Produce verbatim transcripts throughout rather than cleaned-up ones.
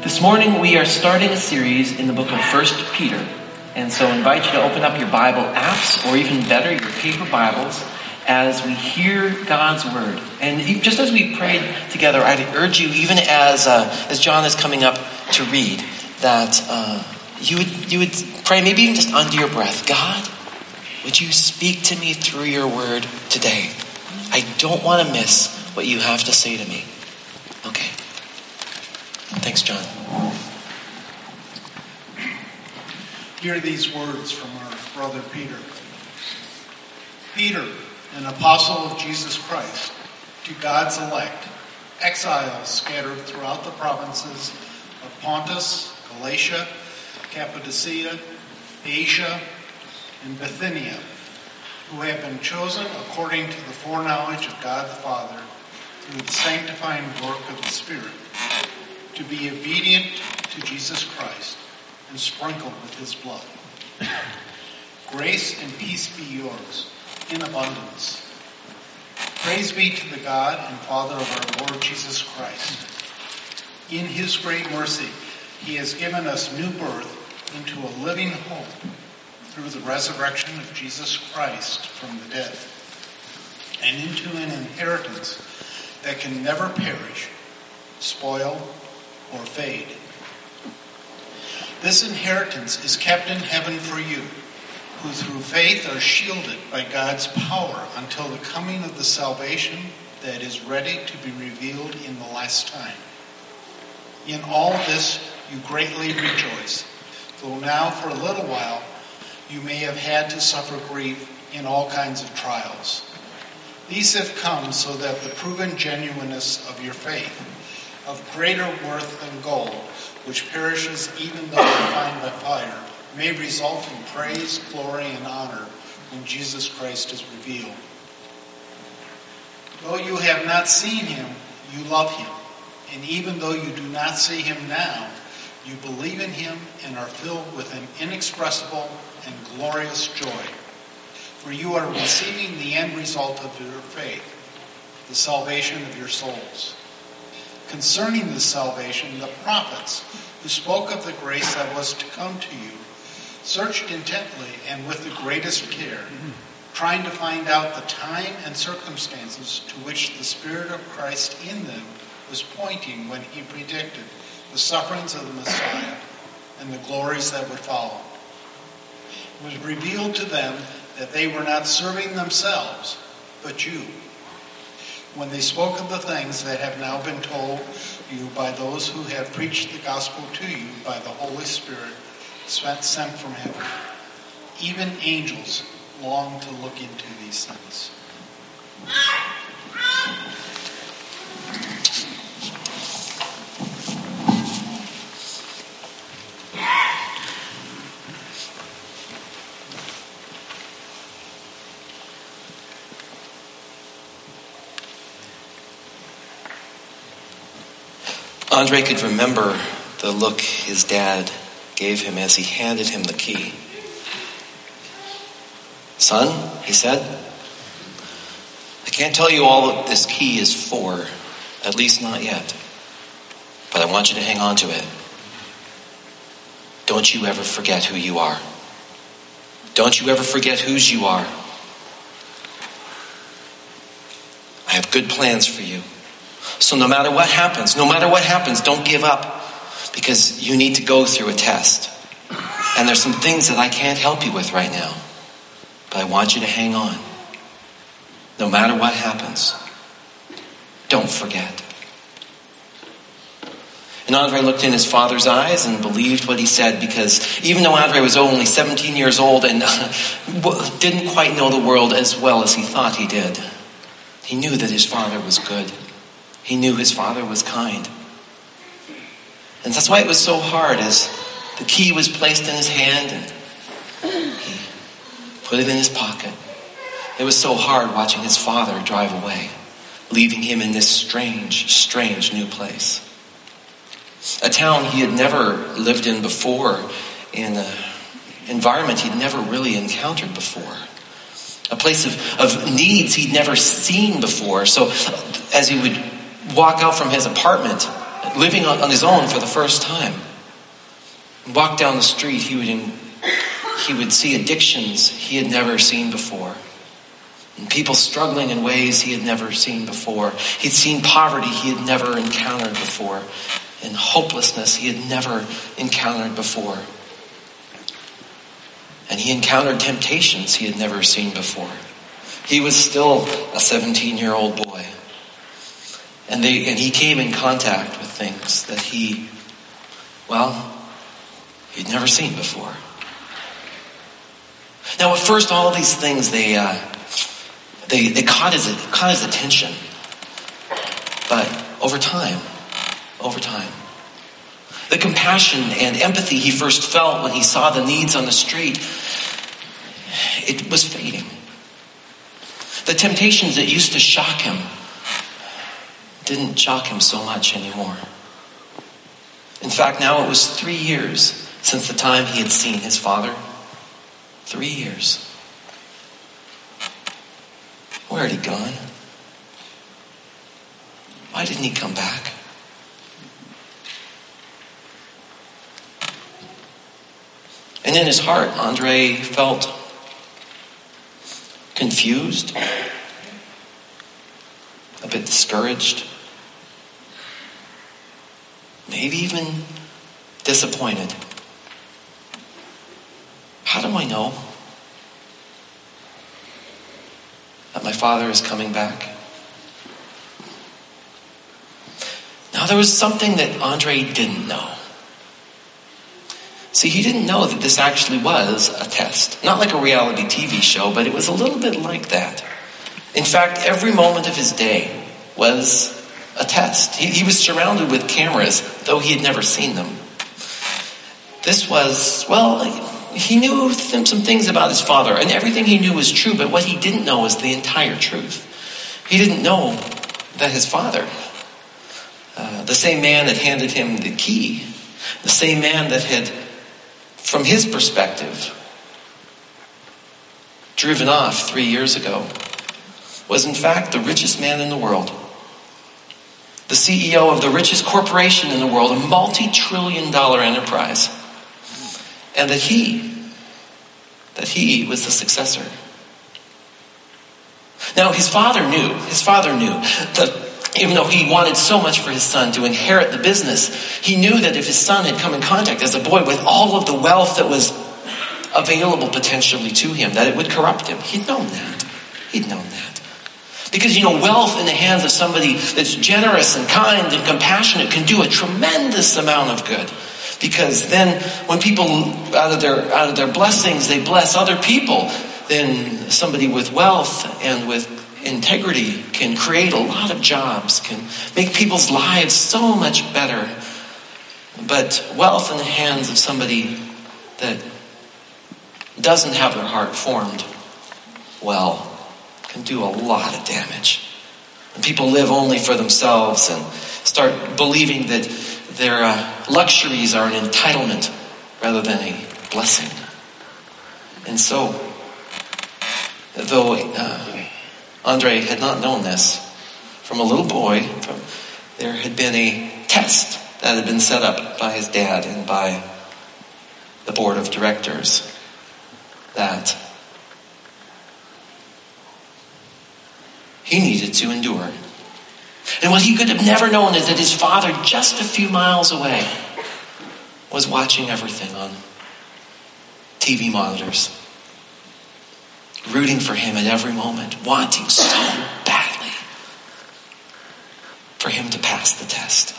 This morning we are starting a series in the book of First Peter. And so I invite you to open up your Bible apps, or even better, your paper Bibles, as we hear God's Word. And just as we prayed together, I'd urge you, even as uh, as John is coming up to read, that uh, you would you would pray, maybe even just under your breath, God, would you speak to me through your Word today? I don't want to miss what you have to say to me. Okay. Thanks, John. Hear these words from our brother Peter. Peter, an apostle of Jesus Christ, to God's elect, exiles scattered throughout the provinces of Pontus, Galatia, Cappadocia, Asia, and Bithynia, who have been chosen according to the foreknowledge of God the Father through the sanctifying work of the Spirit, to be obedient to Jesus Christ and sprinkled with his blood. Grace and peace be yours in abundance. Praise be to the God and Father of our Lord Jesus Christ. In his great mercy, he has given us new birth into a living hope through the resurrection of Jesus Christ from the dead, and into an inheritance that can never perish, spoil, or fade. This inheritance is kept in heaven for you, who through faith are shielded by God's power until the coming of the salvation that is ready to be revealed in the last time. In all this you greatly rejoice, though now for a little while you may have had to suffer grief in all kinds of trials. These have come so that the proven genuineness of your faith, of greater worth than gold, which perishes even though refined by fire, may result in praise, glory, and honor when Jesus Christ is revealed. Though you have not seen him, you love him. And even though you do not see him now, you believe in him and are filled with an inexpressible and glorious joy. For you are receiving the end result of your faith, the salvation of your souls. Concerning this salvation, the prophets who spoke of the grace that was to come to you searched intently and with the greatest care, trying to find out the time and circumstances to which the Spirit of Christ in them was pointing when he predicted the sufferings of the Messiah and the glories that would follow. It was revealed to them that they were not serving themselves, but you, when they spoke of the things that have now been told you by those who have preached the gospel to you by the Holy Spirit sent from heaven. Even angels long to look into these things. Andre could remember the look his dad gave him as he handed him the key. Son, he said, I can't tell you all that this key is for, at least not yet, but I want you to hang on to it. Don't you ever forget who you are. Don't you ever forget whose you are. I have good plans for you. So no matter what happens, no matter what happens, don't give up, because you need to go through a test. And there's some things that I can't help you with right now, but I want you to hang on. No matter what happens, don't forget. And Andre looked in his father's eyes and believed what he said, because even though Andre was only seventeen years old and didn't quite know the world as well as he thought he did, he knew that his father was good. He knew his father was kind. And that's why it was so hard as the key was placed in his hand and he put it in his pocket. It was so hard watching his father drive away, leaving him in this strange, strange new place. A town he had never lived in before, in an environment he'd never really encountered before. A place of, of needs he'd never seen before. So as he would walk out from his apartment living on his own for the first time. Walk down the street, he would he would see addictions he had never seen before. And people struggling in ways he had never seen before. He'd seen poverty he had never encountered before. And hopelessness he had never encountered before. And he encountered temptations he had never seen before. He was still a seventeen-year-old boy. And they and he came in contact with things that he, well, he'd never seen before. Now, at first, all of these things, they uh, they they caught his caught his attention. But over time, over time, the compassion and empathy he first felt when he saw the needs on the street, it was fading. The temptations that used to shock him didn't shock him so much anymore. In fact, now it was three years since the time he had seen his father. Three years. Where had he gone? Why didn't he come back? And in his heart, Andre felt confused, a bit discouraged, maybe even disappointed. How do I know that my father is coming back? Now, there was something that Andre didn't know. See, he didn't know that this actually was a test. Not like a reality T V show, but it was a little bit like that. In fact, every moment of his day was a test. He, he was surrounded with cameras, though he had never seen them. This was, well, he knew some things about his father, and everything he knew was true, but what he didn't know was the entire truth. He didn't know that his father, uh, the same man that handed him the key, the same man that had, from his perspective, driven off three years ago, was in fact the richest man in the world. The C E O of the richest corporation in the world, a multi-trillion dollar enterprise. And that he, that he was the successor. Now his father knew, his father knew that even though he wanted so much for his son to inherit the business, he knew that if his son had come in contact as a boy with all of the wealth that was available potentially to him, that it would corrupt him. He'd known that. He'd known that. Because, you know, wealth in the hands of somebody that's generous and kind and compassionate can do a tremendous amount of good. Because then when people, out of their out of their blessings, they bless other people, then somebody with wealth and with integrity can create a lot of jobs, can make people's lives so much better. But wealth in the hands of somebody that doesn't have their heart formed well can do a lot of damage. And people live only for themselves and start believing that their uh, luxuries are an entitlement rather than a blessing. And so, though uh, Andre had not known this, from a little boy, from, there had been a test that had been set up by his dad and by the board of directors that he needed to endure. And what he could have never known is that his father, just a few miles away, was watching everything on T V monitors, rooting for him at every moment, wanting so badly for him to pass the test.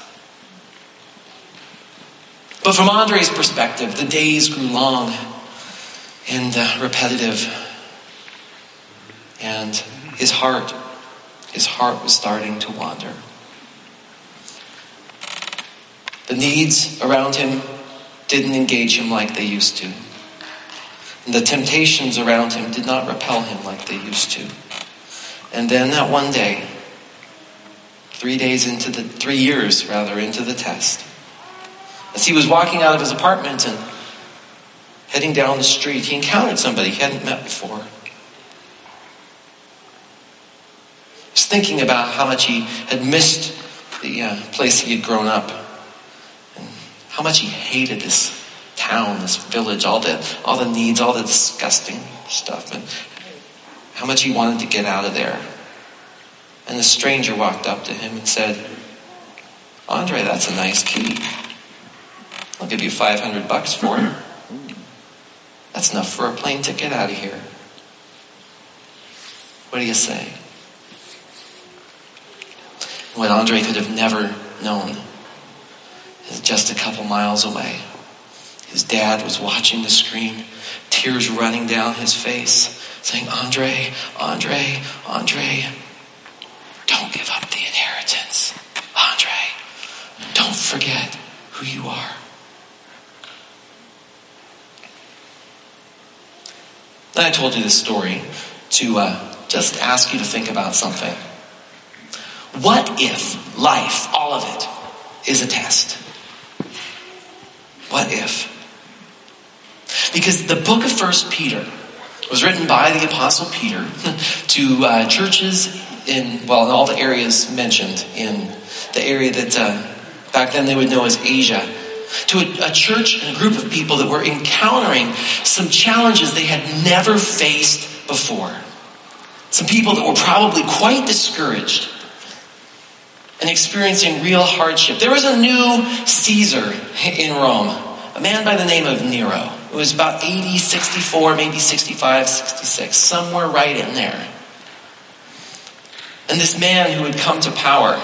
But from Andre's perspective, the days grew long and uh, repetitive, and his heart His heart was starting to wander. The needs around him didn't engage him like they used to. And the temptations around him did not repel him like they used to. And then that one day, three days into the, three years rather, into the test, as he was walking out of his apartment and heading down the street, he encountered somebody he hadn't met before. Thinking about how much he had missed the uh, place he had grown up, and how much he hated this town, this village, all the all the needs, all the disgusting stuff, and how much he wanted to get out of there. And the stranger walked up to him and said, "Andre, that's a nice key. I'll give you five hundred bucks for it. That's enough for a plane ticket out of here. What do you say?" What Andre could have never known is just a couple miles away, his dad was watching the screen, tears running down his face, saying, "Andre, Andre, Andre, don't give up the inheritance. Andre, don't forget who you are." Then I told you this story to uh, just ask you to think about something. What if life, all of it, is a test? What if? Because the book of First Peter was written by the Apostle Peter to uh, churches in, well, in all the areas mentioned, in the area that uh, back then they would know as Asia, to a, a church and a group of people that were encountering some challenges they had never faced before. Some people that were probably quite discouraged and experiencing real hardship. There was a new Caesar in Rome, a man by the name of Nero. It was about A D sixty-four, maybe sixty-five, sixty-six, somewhere right in there. And this man who had come to power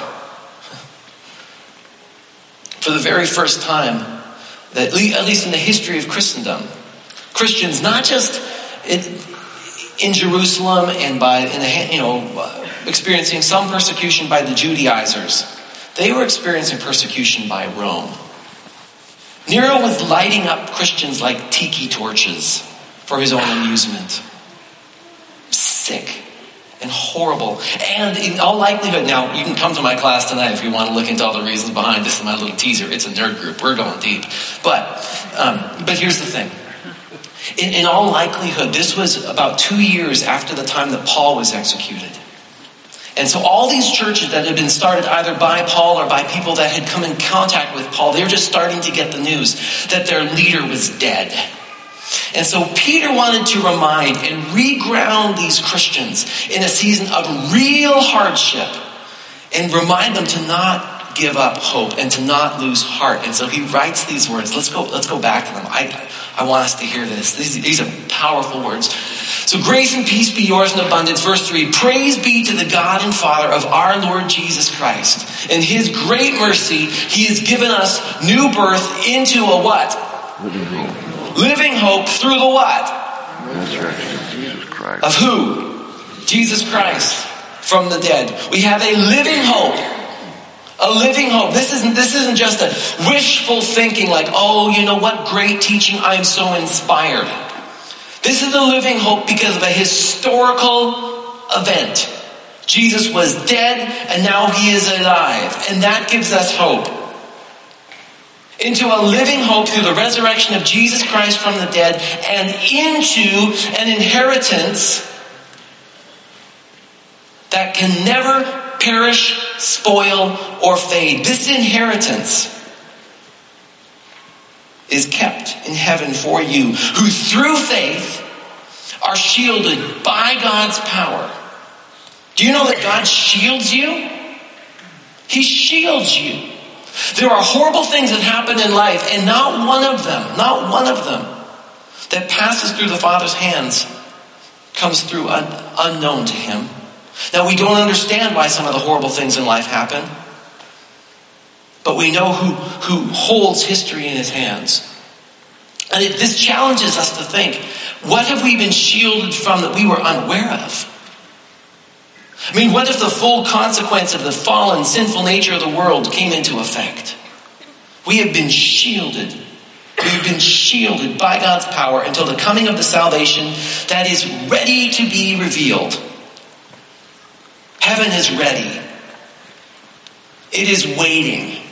for the very first time, that at least in the history of Christendom, Christians, not just in, in Jerusalem and by, in the, you know, experiencing some persecution by the Judaizers, they were experiencing persecution by Rome. Nero was lighting up Christians like tiki torches for his own amusement. Sick and horrible. And in all likelihood, now you can come to my class tonight if you want to look into all the reasons behind this. Is my little teaser. It's a nerd group. We're going deep. But um, but here's the thing. In, in all likelihood, this was about two years after the time that Paul was executed. And so all these churches that had been started either by Paul or by people that had come in contact with Paul, they were just starting to get the news that their leader was dead. And so Peter wanted to remind and reground these Christians in a season of real hardship and remind them to not give up hope and to not lose heart. And so he writes these words. Let's go, let's go back to them. I, I want us to hear this. These, these are powerful words. So grace and peace be yours in abundance. Verse three, praise be to the God and Father of our Lord Jesus Christ. In his great mercy, he has given us new birth into a what? Living hope. Living hope through the what? Resurrection of Jesus Christ. Of who? Jesus Christ from the dead. We have a living hope. A living hope. This isn't, this isn't just a wishful thinking like, oh, you know what great teaching, I'm so inspired. This is a living hope because of a historical event. Jesus was dead and now he is alive. And that gives us hope. Into a living hope through the resurrection of Jesus Christ from the dead and into an inheritance that can never perish, spoil, or fade. This inheritance is kept in heaven for you, who through faith are shielded by God's power. Do you know that God shields you? He shields you. There are horrible things that happen in life, and not one of them, not one of them that passes through the Father's hands comes through un- unknown to him. Now, we don't understand why some of the horrible things in life happen, but we know who, who holds history in his hands. And it, this challenges us to think, what have we been shielded from that we were unaware of? I mean, what if the full consequence of the fallen, sinful nature of the world came into effect? We have been shielded. We've been shielded by God's power until the coming of the salvation that is ready to be revealed. Heaven is ready. It is waiting.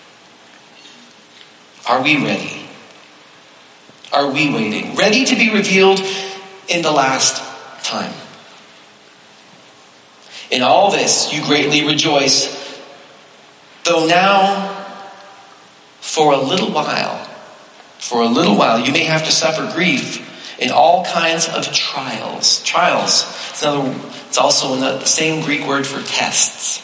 Are we ready? Are we waiting? Ready to be revealed in the last time. In all this, you greatly rejoice, Though now, for a little while, for a little while, you may have to suffer grief in all kinds of trials. Trials. It's, another, it's also the same Greek word for tests.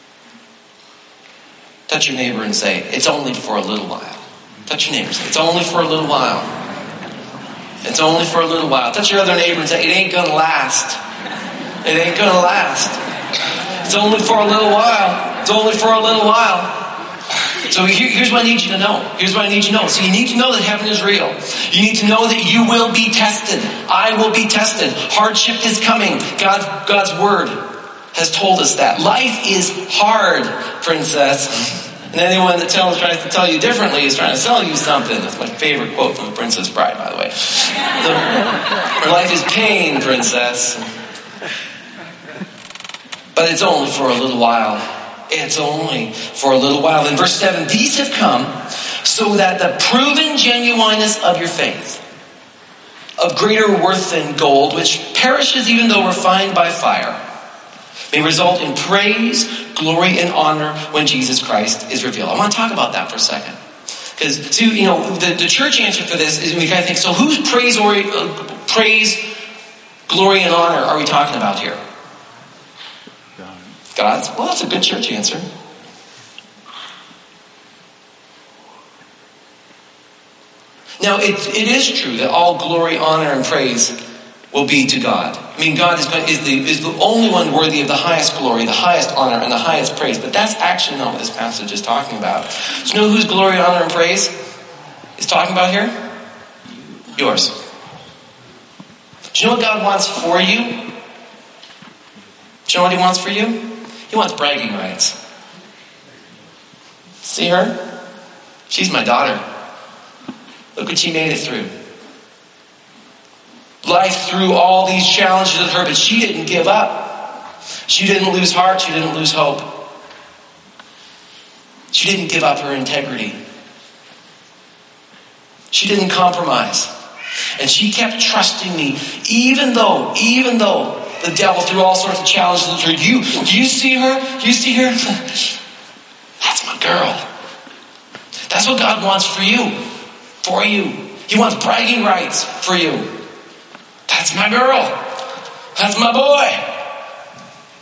Touch your neighbor and say, it's only for a little while. Touch your neighbor and say, it's only for a little while. It's only for a little while. Touch your other neighbor and say, it ain't gonna last. It ain't gonna last. It's only for a little while. It's only for a little while. So here, here's what I need you to know. Here's what I need you to know. So you need to know that heaven is real. You need to know that you will be tested. I will be tested. Hardship is coming. God, God's word has told us that. Life is hard, princess. And anyone that tells, tries to tell you differently is trying to sell you something. That's my favorite quote from The Princess Bride, by the way. The, her life is pain, princess. But it's only for a little while. It's only for a little while. In verse seven, these have come so that the proven genuineness of your faith, of greater worth than gold, which perishes even though refined by fire, may result in praise, glory, and honor when Jesus Christ is revealed. I want to talk about that for a second. Because, see, you know, the, the church answer for this is we kind of think, so whose praise, or, uh, praise, glory, and honor are we talking about here? God's? Well, that's a good church answer. Now, it, it is true that all glory, honor, and praise will be to God. I mean, God is, is, the, is the only one worthy of the highest glory, the highest honor, and the highest praise. But that's actually not what this passage is talking about. Do you know whose glory, honor, and praise is talking about here? Yours. Do you know what God wants for you? Do you know what He wants for you? He wants bragging rights. See her? She's my daughter. Look what she made it through. Life threw all these challenges at her, but she didn't give up. She didn't lose heart. She didn't lose hope. She didn't give up her integrity. She didn't compromise. And she kept trusting me, even though, even though the devil threw all sorts of challenges at her. You, do you see her? Do you see her? That's my girl. That's what God wants for you. For you. He wants bragging rights for you. That's my girl. That's my boy.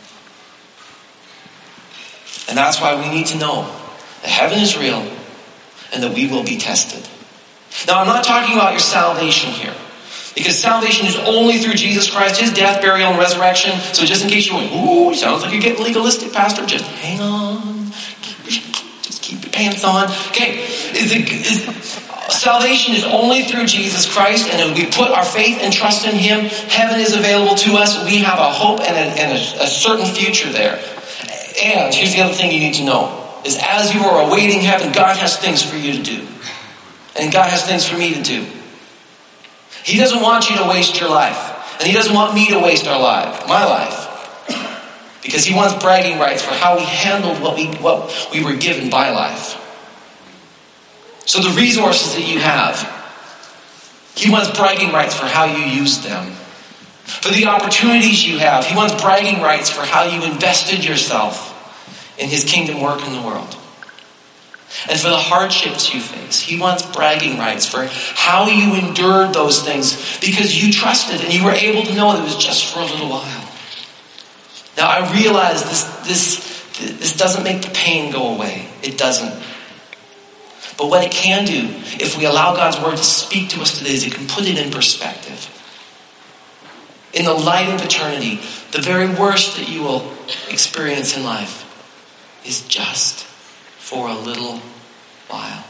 And that's why we need to know that heaven is real and that we will be tested. Now, I'm not talking about your salvation here. Because salvation is only through Jesus Christ, His death, burial, and resurrection. So just in case you're going, ooh, sounds like you're getting legalistic, Pastor, just hang on. Just keep your pants on. Okay, is it, is, salvation is only through Jesus Christ, and if we put our faith and trust in Him, heaven is available to us. We have a hope and a, and a, a certain future there. And here's the other thing you need to know, is as you are awaiting heaven, God has things for you to do. And God has things for me to do. He doesn't want you to waste your life. And He doesn't want me to waste our life, my life. Because He wants bragging rights for how we handled what we, what we were given by life. So the resources that you have, He wants bragging rights for how you use them. For the opportunities you have, He wants bragging rights for how you invested yourself in His kingdom work in the world. And for the hardships you face, He wants bragging rights for how you endured those things because you trusted and you were able to know that it was just for a little while. Now I realize this, this, this doesn't make the pain go away. It doesn't. But what it can do, if we allow God's word to speak to us today, is it can put it in perspective. In the light of eternity, the very worst that you will experience in life is just for a little while.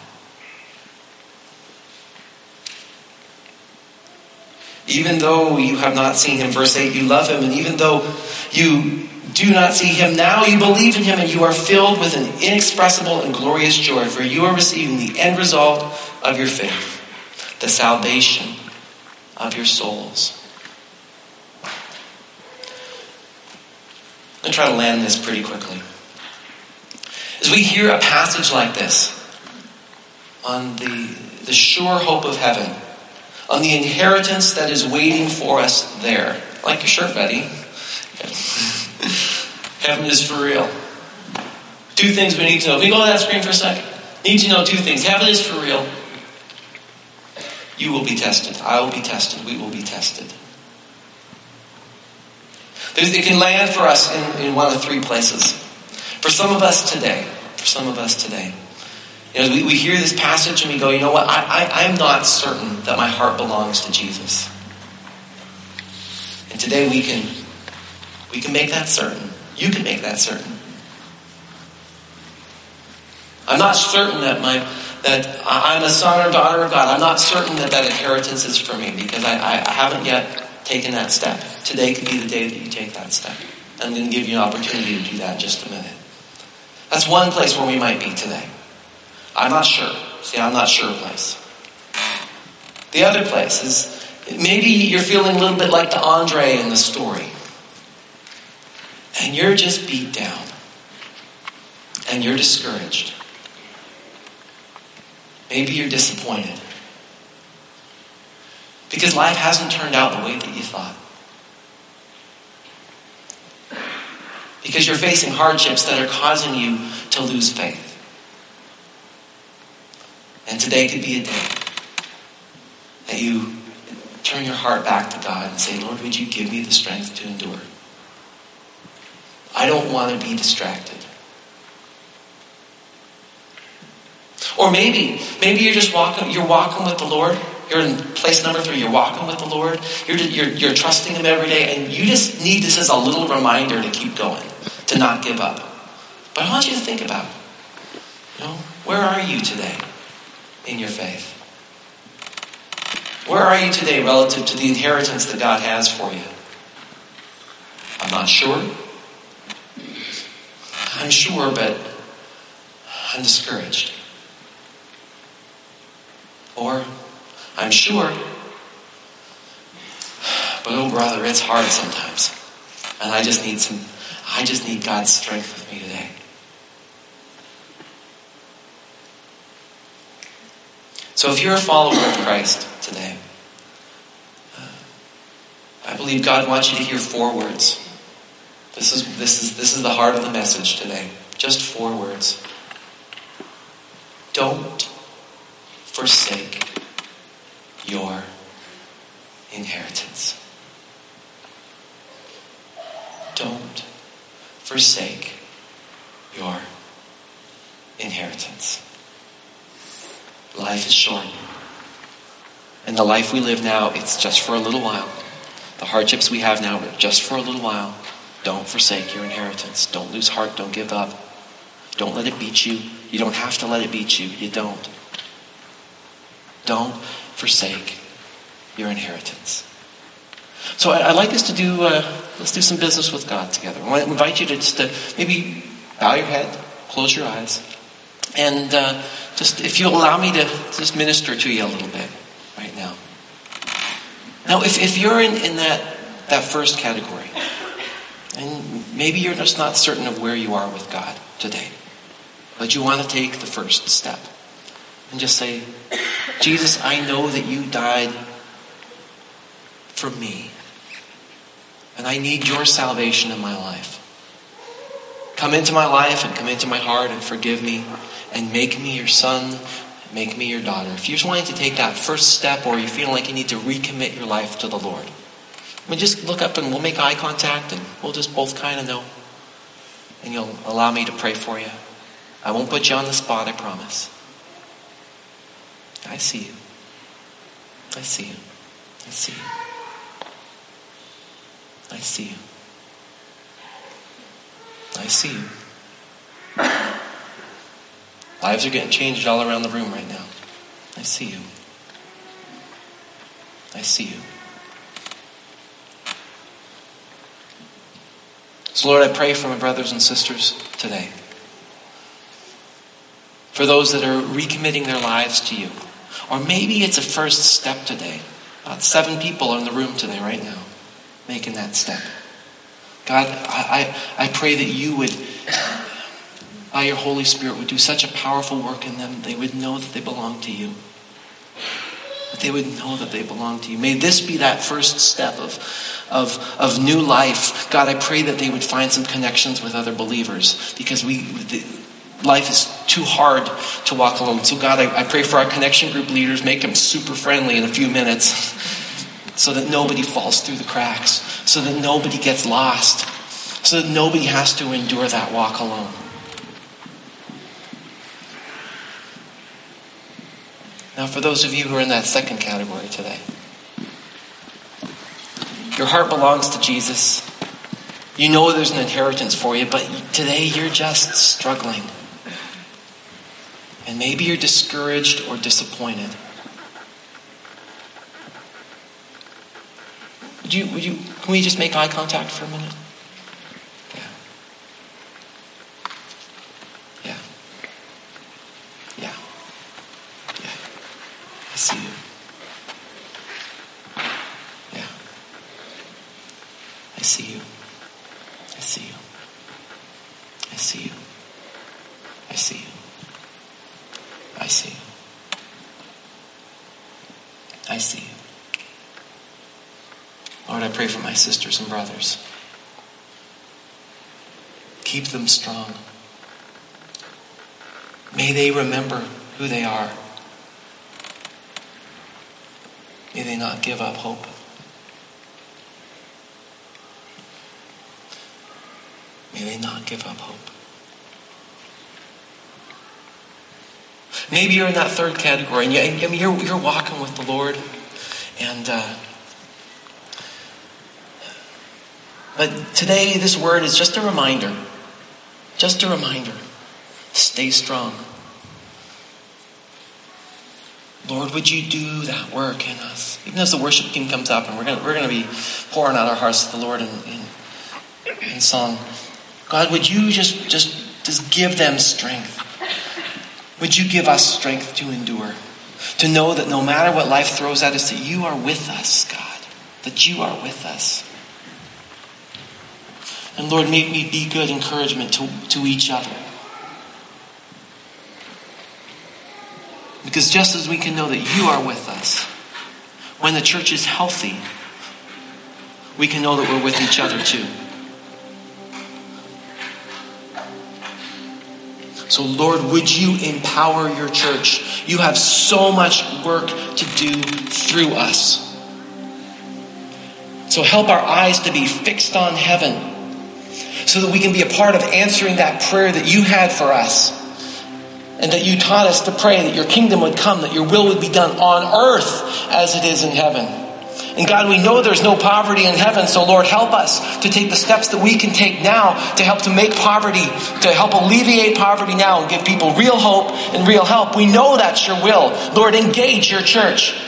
Even though you have not seen Him, verse eight, you love Him, and even though you do not see Him now, you believe in Him, and you are filled with an inexpressible and glorious joy, for you are receiving the end result of your faith, the salvation of your souls. I'm going to try to land this pretty quickly. As we hear a passage like this, on the, the sure hope of heaven, on the inheritance that is waiting for us there. Like your shirt, buddy. Heaven is for real. Two things we need to know. Can we go to that screen for a second? Need to know two things. Heaven is for real. You will be tested. I will be tested. We will be tested. There's, it can land for us in, in one of three places. For some of us today, for some of us today, you know, we, we hear this passage and we go, you know what, I, I, I'm not certain that my heart belongs to Jesus. And today we can, we can make that certain. You can make that certain. I'm not certain that my that I'm a son or daughter of God. I'm not certain that that inheritance is for me because I, I, I haven't yet taken that step. Today could be the day that you take that step. I'm going to give you an opportunity to do that in just a minute. That's one place where we might be today. I'm not sure. See, I'm not sure place. The other place is maybe you're feeling a little bit like the Andre in the story. And you're just beat down. And you're discouraged. Maybe you're disappointed. Because life hasn't turned out the way that you thought. Because you're facing hardships that are causing you to lose faith. And today could be a day that you turn your heart back to God and say, Lord, would you give me the strength to endure? I don't want to be distracted. Or maybe, maybe you're just walking, you're walking with the Lord. You're in place number three. You're walking with the Lord. You're, you're, you're trusting Him every day. And you just need this as a little reminder to keep going, to not give up. But I want you to think about, you know, where are you today in your faith? Where are you today relative to the inheritance that God has for you? I'm not sure. I'm sure, but I'm discouraged. Or, I'm sure, but oh brother, it's hard sometimes. And I just need some, I just need God's strength with me today. So if you're a follower of Christ today, uh, I believe God wants you to hear four words. This is, this is, this is the heart of the message today. Just four words. Don't forsake your inheritance. Don't forsake your inheritance. Life is short. And the life we live now, it's just for a little while. The hardships we have now are just for a little while. Don't forsake your inheritance. Don't lose heart. Don't give up. Don't let it beat you. You don't have to let it beat you. You don't. Don't forsake your inheritance. So I, I'd like us to do, uh, let's do some business with God together. I want to invite you to just to maybe bow your head, close your eyes, and uh, just, if you'll allow me to just minister to you a little bit right now. Now, if, if you're in, in that, that first category, and maybe you're just not certain of where you are with God today, but you want to take the first step and just say, Jesus, I know that you died for me, and I need your salvation in my life. Come into my life and come into my heart and forgive me and make me your son, make me your daughter. If you're just wanting to take that first step, or you feel like you need to recommit your life to the Lord, I mean, just look up and we'll make eye contact and we'll just both kind of know. And you'll allow me to pray for you. I won't put you on the spot, I promise. I see you. I see you. I see you. I see you. I see you. Lives are getting changed all around the room right now. I see you. I see you. So Lord, I pray for my brothers and sisters today. For those that are recommitting their lives to you. Or maybe it's a first step today. About seven people are in the room today right now, making that step. God, I, I, I pray that you would, by your Holy Spirit, would do such a powerful work in them. They would know that they belong to you. That they would know that they belong to you. May this be that first step of, of, of new life. God, I pray that they would find some connections with other believers. Because we, life is too hard to walk alone. So God, I, I pray for our connection group leaders. Make them super friendly in a few minutes so that nobody falls through the cracks, so that nobody gets lost, so that nobody has to endure that walk alone. Now, for those of you who are in that second category today, your heart belongs to Jesus. You know there's an inheritance for you, but today you're just struggling. And maybe you're discouraged or disappointed. Would you, would you, can we just make eye contact for a minute? Yeah. Yeah. Yeah. Yeah. I see you. Yeah. I see you. I see you. I see you. I see you. I see you. I see you. Lord, I pray for my sisters and brothers. Keep them strong. May they remember who they are. May they not give up hope. May they not give up hope. Maybe you're in that third category, and you, I mean, you're, you're walking with the Lord, and uh, but today this word is just a reminder, just a reminder. Stay strong. Lord, would you do that work in us? Even as the worship team comes up, and we're gonna we're gonna be pouring out our hearts to the Lord in, in, in song. God, would you just just just give them strength? Would you give us strength to endure? To know that no matter what life throws at us, that you are with us, God. That you are with us. And Lord, may we be good encouragement to, to each other. Because just as we can know that you are with us, when the church is healthy, we can know that we're with each other too. So Lord, would you empower your church? You have so much work to do through us. So help our eyes to be fixed on heaven so that we can be a part of answering that prayer that you had for us. And that you taught us to pray that your kingdom would come, that your will would be done on earth as it is in heaven. And God, we know there's no poverty in heaven, so Lord, help us to take the steps that we can take now to help to make poverty, to help alleviate poverty now and give people real hope and real help. We know that's your will. Lord, engage your church.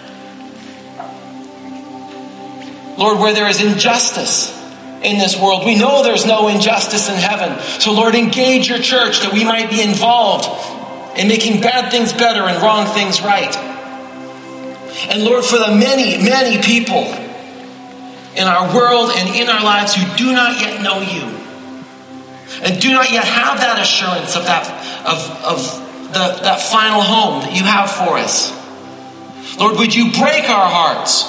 Lord, where there is injustice in this world, we know there's no injustice in heaven. So Lord, engage your church that we might be involved in making bad things better and wrong things right. And Lord, for the many, many people in our world and in our lives who do not yet know you and do not yet have that assurance of that, of, of the, that final home that you have for us. Lord, would you break our hearts?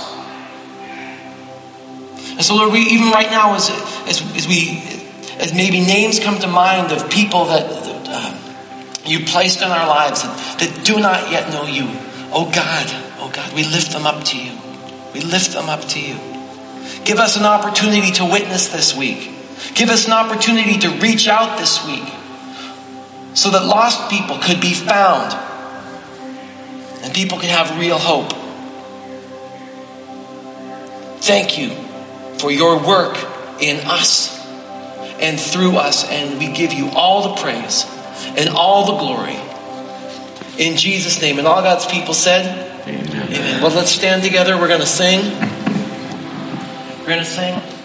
And so Lord, we even right now as, as, as we, as maybe names come to mind of people that, that uh, you placed in our lives that, that do not yet know you. Oh God, oh God, we lift them up to you. We lift them up to you. Give us an opportunity to witness this week. Give us an opportunity to reach out this week so that lost people could be found and people can have real hope. Thank you for your work in us and through us, and we give you all the praise and all the glory. In Jesus' name. And all God's people said, Amen. Amen. Well, let's stand together. We're going to sing. We're going to sing.